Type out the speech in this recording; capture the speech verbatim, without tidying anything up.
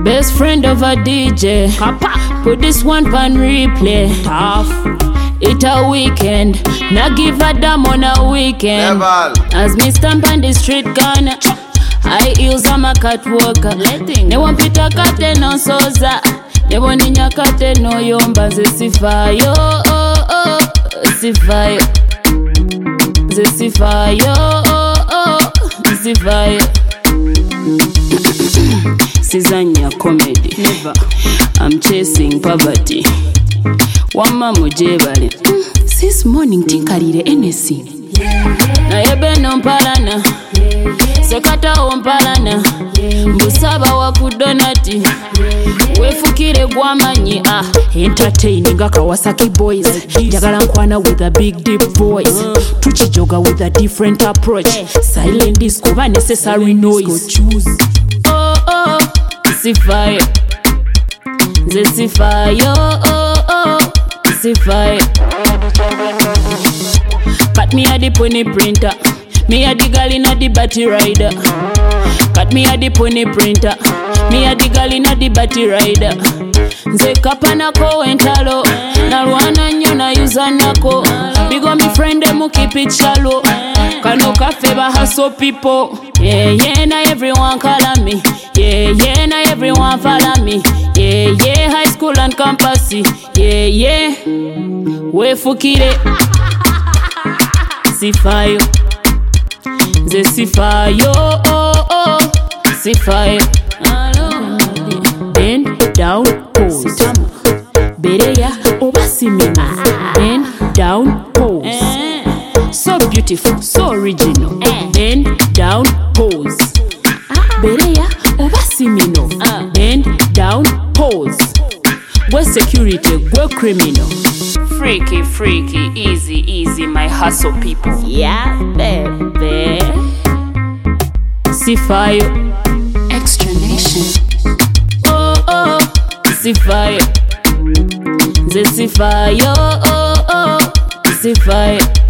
Best friend of a D J. Put this one pan replay. Tough. It a weekend. Now give a damn on a weekend. Level. As me stamp on the street corner, I heels on my catwalker. Ne want pita kate no soza. Ne want ninya kate no yomba. Ze sifayo, oh oh, sifayo. Ze sifayo, oh oh, sifayo. Sizanya comedy. Never. I'm chasing poverty. Wama mujebale. This morning tinkarire anything. Na yebe no mpalana. Sekata ompalana. Mbusaba wa kudonati. Wefukire gwamanyi ah. Entertaining a Kawasaki boys. Jagala nkwana with a big deep voice. Tuchijoga with a different approach. Silent disco ba necessary noise. Choose. Oh oh, sifayo. Ze sifayo, oh oh, sifayo. Cut me a the pony printer. Me a the girl inna the batty rider. Cut me a the pony printer. Me a the girl inna the batty rider. Nze kapana ko entalo. Na luana nyo na yuza nako. Bigo mi friend demu keep it shallow. Kano cafe ba hustle people. Yeah yeah na everyone call me. Yeah yeah na everyone follow me. Yeah yeah high school and campus. Yeah yeah. We fukire. Sifayo. Ze sifayo, oh oh, sifayo. Bend down, pose. Bereya, obasimina. Bend down, pose. So beautiful, so original. Bend down, pose. Bereya, obasimino. Bend down, pose. Go security, go criminal. Freaky, freaky, easy, easy, my hustle people. Yeah, baby. Sifayo. Extra Nation. Oh, oh, sifayo. Ze sifayo, oh, oh, sifayo.